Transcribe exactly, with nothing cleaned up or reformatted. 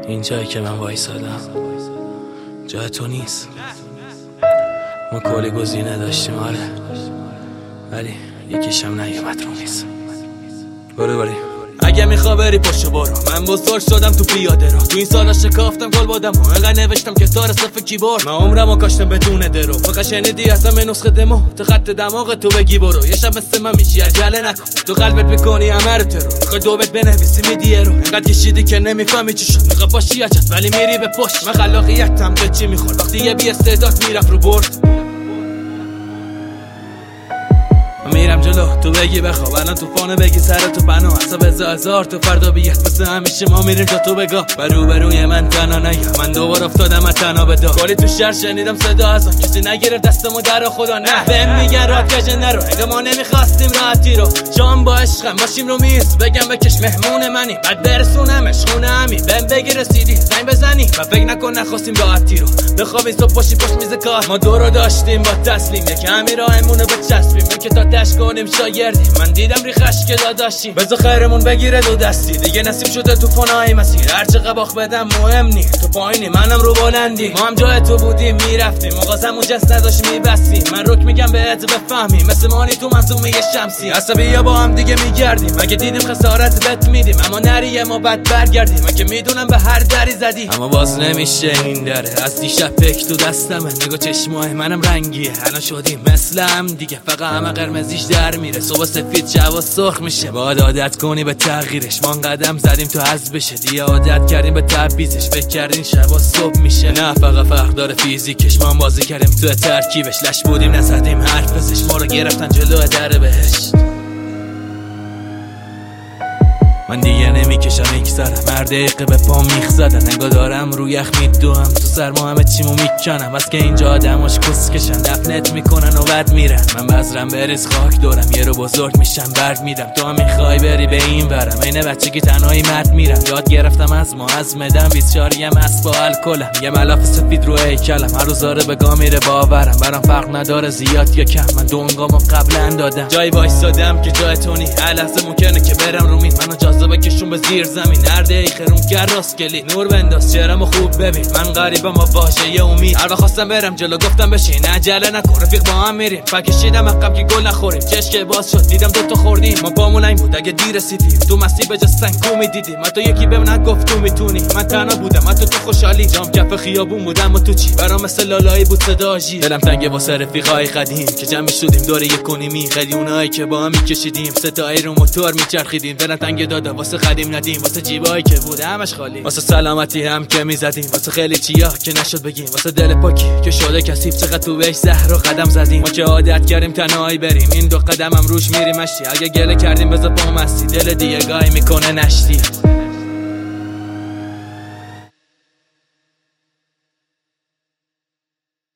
این جایی که من وایسادم جای تو نیست. ما کلی گزینه داشتیم آره، ولی یکیشم نیومد رو نیست. برو بریم. اگه میخوا بری پاشو برو، من بزرگ شدم تو پیاده رو، تو این سالا شکافتم گل بادم و انقدر نوشتم که تار صف کیبورد. من عمرمو کاشتم بدون درو، فقط شنیدی ازم نسخه دمو تو خط دماغ تو بگی برو. یه شب مثل من میشی عجله نکن، تو قلبت میکنی همه رو ترو، میخوای دوبت بنویسی میدی رو، انقدر کشیدی که نمیفهمی چی شد. میخوای باشی عجب ولی میری به پشت. من خلاقیتم به چی میخورد وقتی یه بی استعداد میرفت رو برد. میرم جلو تو بگی بخواب، الان تو فانه بگی سر تو بنا، حساب هزار تو فردا بیاد. مثل همیشه ما میریم جا تو بگاه، برو بروی من تنها نگه، من دوبار افتادم از تنها به دا. کلی تو شهر شنیدم صدا ازا، کسی نگیره دستمو در خدا نه. بهم میگن راحت کجه نرو، اگه ما نمیخواستیم راحتی رو. شام با عشقم باشیم رو میز، بگم بکش مهمون منی، بعد برسونمش خونه همی. بهم بگی رسیدی زنگ بزنی و فکر نکن نخواستیم راحتی رو. بخوابی صبح باشی پشت میز کار، ما دو رو داشتیم با تسلیم، یکمی راهمونو بچسبیم که تا تش کنیم شاگردی. من دیدم ریخش که داداشیم، بذار خیرمون بگیره دو دستی. دیگه نصیب شده تو فنای مسیر، هرچه قباخ بدم مهم نی. تو پایینی منم رو بلندی، ما هم جای تو بودیم میرفتیم، مغازمون جست نداشت میبستیم. من رک میگم بهت بفهمی، مثل مانی تو منظومه شمسی. عصبی یا با هم دیگه میگردیم، اگه دیدیم خسارت بهت میدیم، اما نریه ما بعد برگردیم. من که میدونم به هر دری زدی اما باز نمیشه این دره. از دیشب پک تو دستمه، نگاه چشمای منم رنگیه، الان شدیم مثل هم دیگه، فقط همه قرمزیش در میره. صبح سفید شب سرخ میشه، باید عادت کنی به تغییرش. ما قدم زدیم تو حذف بشه، دیگه عادت کردیم به تبعیضش. فکر کردین شبا صبح میشه، نه فقط فرق داره فیزیکش. ما بازی کردیم تو ترکیبش، لش بودیم نزدیم حرف بزش، ما رو گرفتن جلو در بهشت. من دیگه نمیکشم میگذرم، هر دقیقه به پا میخ زدن، انگار دارم رو یخ میدوم، تو سرما همه چیمو میکنم. بس که اینجا آدماش کس کشن، دفنت میکنن و بعد میرن. من بذرم بریز خاک دارم، یه رو بزرگ میشم برد میرم. تو هم میخوای بری به این برم، اینه بچگی تنهایی مرد میرم. یاد گرفتم از ما از مدم بیچاریم از با الکلم، یه ملاف سفید رو هیکلم، هر روز داره بگاه میره باورم. برام فرق نداره زیاد یا کم، من دونگامو قبلا دادم. جای وایسادم که جای تو نی، هر لحظه ممکنه که برم رو مین. منو جاذبه بکشون به زیر زمین، هر دقیقه خرون کرد راست کلی نور بنداز چهرمو خوب ببین. من غریبم و واژه ی امید، هر وقت خواستم برم جلو گفتم بشین عجله نکن، رفیق با هم میریم. فکشیدم عقب که گل نخوریم، چشم باز شد دیدم دو تا خوردیم. ما پامون این بود اگه دیر رسیدیم، تو مسیر به جز سنگ میدیدیم. من تو یکی بهم نگفت تو میتونی، من تنها بودم من تو تو خوشحالی. جام کف خیابون بودم و تو چی، برام مثل لالایی بود صداجی. دلم تنگه واسه رفیقای قدیم که جمع شدیم دور یک و نیمی، خیلی اونایی که با هم میکشیدیم ستایی رو موتور میچرخیدیم. دلم تنگه دادا واسه قدیم ندیم، واسه جیبایی که بود همش خالی، واسه سلامتی هم که میزدیم، واسه خیلی چیا که نشد بگیم، واسه دل پاکی که شده کثیف چقدر تو بهش زهر و قدم زدیم. ما که عادت کردیم تنهایی بریم، این دو قدم هم روش میریم مشتی. اگه گله کردیم بذار پا مستی، دل دیگه گاهی میکنه نشتی.